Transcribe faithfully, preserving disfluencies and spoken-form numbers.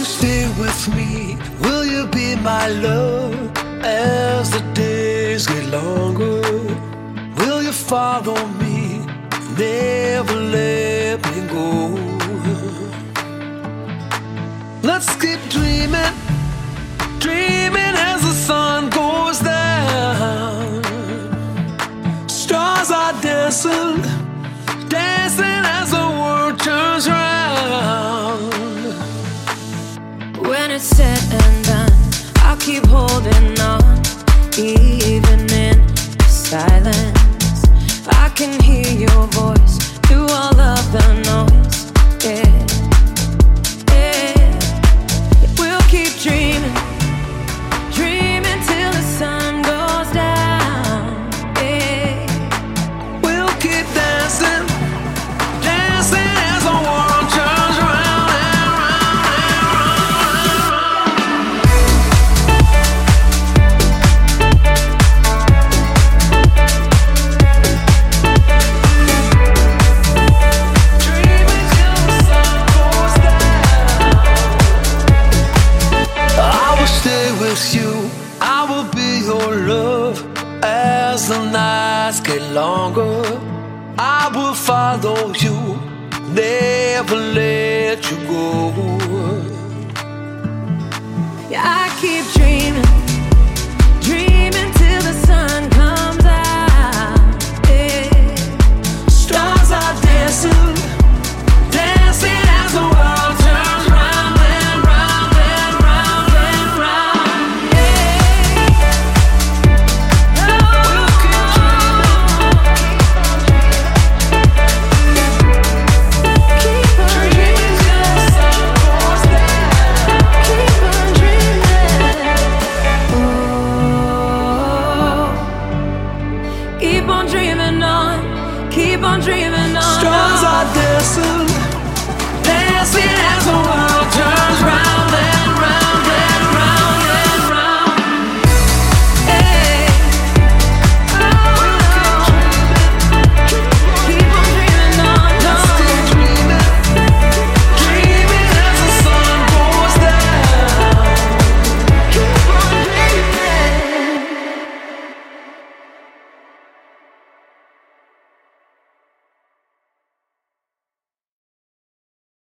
stay with me? Will you be my love as the days get longer? Will you follow me, never let me go? Let's keep dreaming, dreaming as the sun goes down. Stars are dancing, dancing as the world turns round. When it's said and done, I'll keep holding on, even in silence. I can hear your voice through all of the noise. Yeah, yeah. We'll keep dreaming, dreaming till the sun goes down. Yeah, we'll keep dancing, dancing as the world turns round and round and dreaming till the sun goes down. I will stay with you, I will be your love as the nights get longer. I will follow you, never let you go. yeah, I keep dreaming, dreaming till the sun comes out. Yeah. Stars are dancing, dancing as the world turns round and round and round and round. We'll keep Keep on dreaming till the sun goes down. Keep on dreaming. Oh, keep on dreaming on. Keep on dreaming on. Stars are dancing,